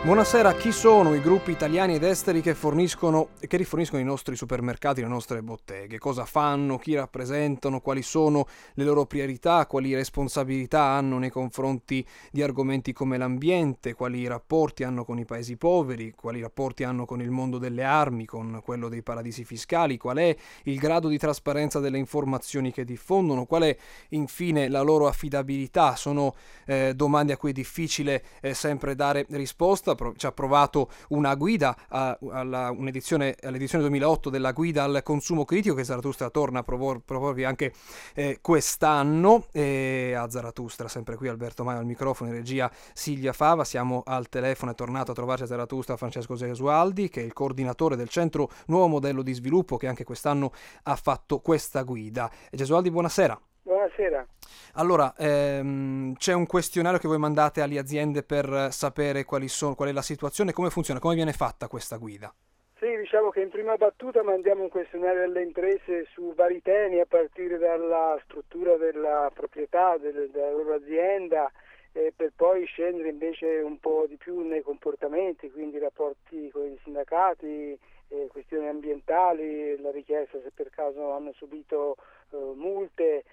Buonasera, chi sono i gruppi italiani ed esteri che riforniscono i nostri supermercati, le nostre botteghe? Cosa fanno, chi rappresentano, quali sono le loro priorità, quali responsabilità hanno nei confronti di argomenti come l'ambiente, quali rapporti hanno con i paesi poveri, quali rapporti hanno con il mondo delle armi, con quello dei paradisi fiscali, qual è il grado di trasparenza delle informazioni che diffondono, qual è infine la loro affidabilità. Sono domande a cui è difficile sempre dare risposta. Ci ha provato una guida all'edizione 2008 della guida al consumo critico, che Zarathustra torna a proporvi anche quest'anno. A Zarathustra, sempre qui Alberto Maio al microfono, in regia Silvia Fava. Siamo al telefono, è tornato a trovarci a Zarathustra Francesco Gesualdi, che è il coordinatore del Centro Nuovo Modello di Sviluppo, che anche quest'anno ha fatto questa guida. Gesualdi, buonasera. Buonasera. Allora, c'è un questionario che voi mandate alle aziende per sapere qual è la situazione, come funziona, come viene fatta questa guida? Sì, diciamo che in prima battuta mandiamo un questionario alle imprese su vari temi, a partire dalla struttura della proprietà della loro azienda, per poi scendere invece un po' di più nei comportamenti, quindi rapporti con i sindacati, questioni ambientali, la richiesta se per caso hanno subito multe,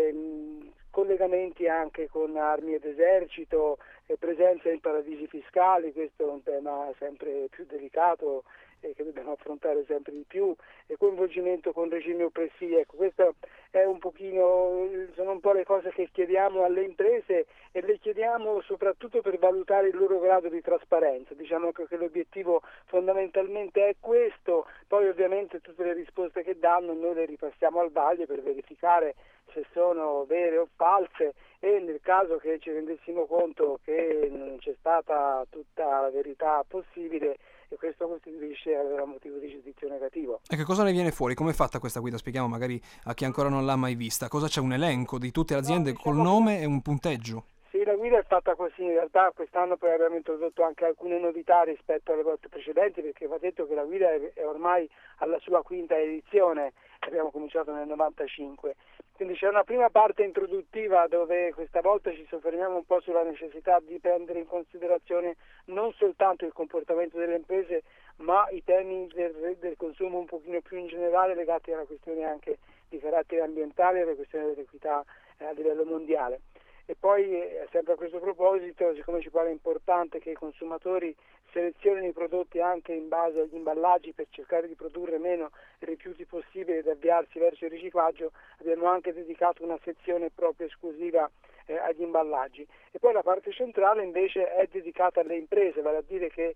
collegamenti anche con armi ed esercito, presenza in paradisi fiscali. Questo è un tema sempre più delicato che dobbiamo affrontare sempre di più, e coinvolgimento con regimi oppressivi. Ecco, questo è sono un po' le cose che chiediamo alle imprese, e le chiediamo soprattutto per valutare il loro grado di trasparenza. Diciamo che l'obiettivo fondamentalmente è questo. Poi ovviamente tutte le risposte che danno noi le ripassiamo al vaglio per verificare se sono vere o false, e nel caso che ci rendessimo conto che non c'è stata tutta la verità possibile, e questo costituisce allora motivo di giudizio negativo. E che cosa ne viene fuori? Come è fatta questa guida? Spieghiamo magari a chi ancora non l'ha mai vista. Cosa c'è? Un elenco di tutte le No, aziende col diciamo che nome e un punteggio? sì, la guida è fatta così. In realtà quest'anno poi abbiamo introdotto anche alcune novità rispetto alle volte precedenti, perché va detto che la guida è ormai alla sua quinta edizione, abbiamo cominciato nel 95. Quindi c'è una prima parte introduttiva dove questa volta ci soffermiamo un po' sulla necessità di prendere in considerazione non soltanto il comportamento delle imprese, ma i temi del consumo un pochino più in generale, legati alla questione anche di carattere ambientale e alla questione dell'equità a livello mondiale. E poi sempre a questo proposito, siccome ci pare importante che i consumatori selezionino i prodotti anche in base agli imballaggi per cercare di produrre meno rifiuti possibile ed avviarsi verso il riciclaggio, abbiamo anche dedicato una sezione proprio esclusiva agli imballaggi. E poi la parte centrale invece è dedicata alle imprese, vale a dire che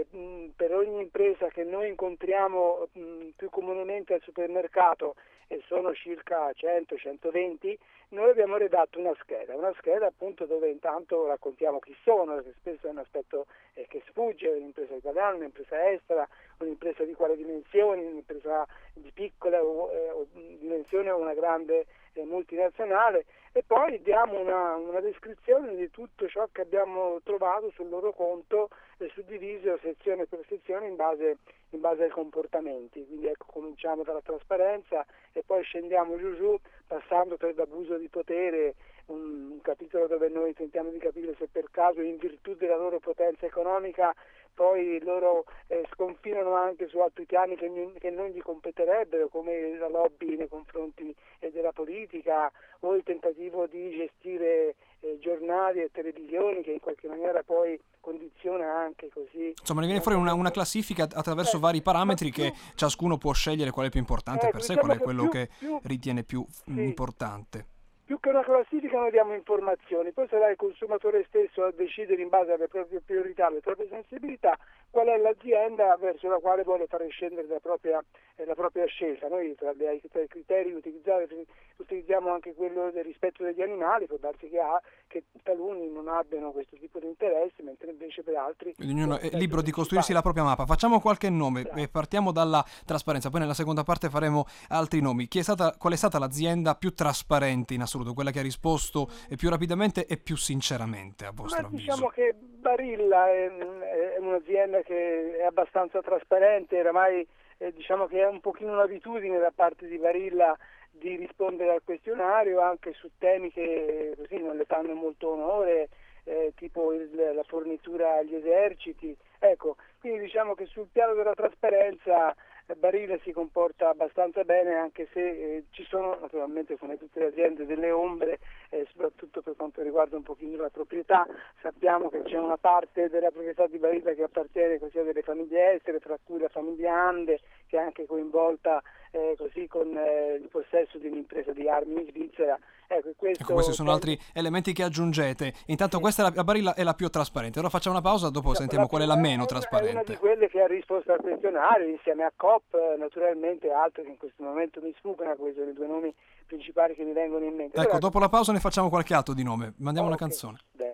per ogni impresa che noi incontriamo più comunemente al supermercato, e sono circa 100-120, noi abbiamo redatto una scheda appunto dove intanto raccontiamo chi sono, perché spesso è un aspetto che sfugge: un'impresa italiana, un'impresa estera, un'impresa di quale dimensioni, un'impresa di piccola dimensione o una grande multinazionale, e poi diamo una descrizione di tutto ciò che abbiamo trovato sul loro conto, suddiviso sezione per sezione in base ai comportamenti. Quindi ecco, cominciamo dalla trasparenza e poi scendiamo giù passando per l'abuso di potere, un capitolo dove noi tentiamo di capire se per caso, in virtù della loro potenza economica, poi loro sconfinano anche su altri piani che non gli competerebbero, come la lobby nei confronti della politica, o il tentativo di gestire giornali e televisioni, che in qualche maniera poi condiziona anche così. Insomma, ne viene fuori una classifica attraverso vari Ma parametri che più, ciascuno può scegliere qual è più importante per sé, qual diciamo è che quello che più ritiene più sì, importante. più che una classifica noi diamo informazioni, poi sarà il consumatore stesso a decidere in base alle proprie priorità, alle proprie sensibilità, qual è l'azienda verso la quale vuole fare scendere la propria scelta. Noi tra i criteri utilizziamo anche quello del rispetto degli animali. Può darsi che taluni non abbiano questo tipo di interesse, mentre invece per altri Quindi è ognuno è l'aspetto libero di costruirsi principale. la propria mappa. Facciamo qualche nome e Bravo. partiamo dalla trasparenza, poi nella seconda parte faremo altri nomi. Qual è stata l'azienda più trasparente in assoluto, quella che ha risposto più rapidamente e più sinceramente, a Ma vostro diciamo avviso? che Barilla è un'azienda che è abbastanza trasparente. Oramai diciamo che è un pochino un'abitudine da parte di Barilla di rispondere al questionario anche su temi che così non le fanno molto onore, tipo la fornitura agli eserciti. Ecco, quindi diciamo che sul piano della trasparenza Barile si comporta abbastanza bene, anche se ci sono naturalmente, come tutte le aziende, delle ombre, soprattutto per quanto riguarda un pochino la proprietà. Sappiamo che c'è una parte della proprietà di Barile che appartiene così a delle famiglie estere, tra cui la famiglia Ande, che è anche coinvolta così con il possesso di un'impresa di armi in Svizzera. Ecco, questi sono altri elementi che aggiungete. Intanto sì. questa la Barilla è la più trasparente. Ora facciamo una pausa, dopo sentiamo qual è la meno È una trasparente. di quelle che ha risposto al questionario, insieme a COP, naturalmente altre che in questo momento mi sfuggono, questi sono i due nomi principali che mi vengono in mente. Ecco, dopo la pausa ne facciamo qualche altro di nome. Mandiamo una Ok, canzone. bene.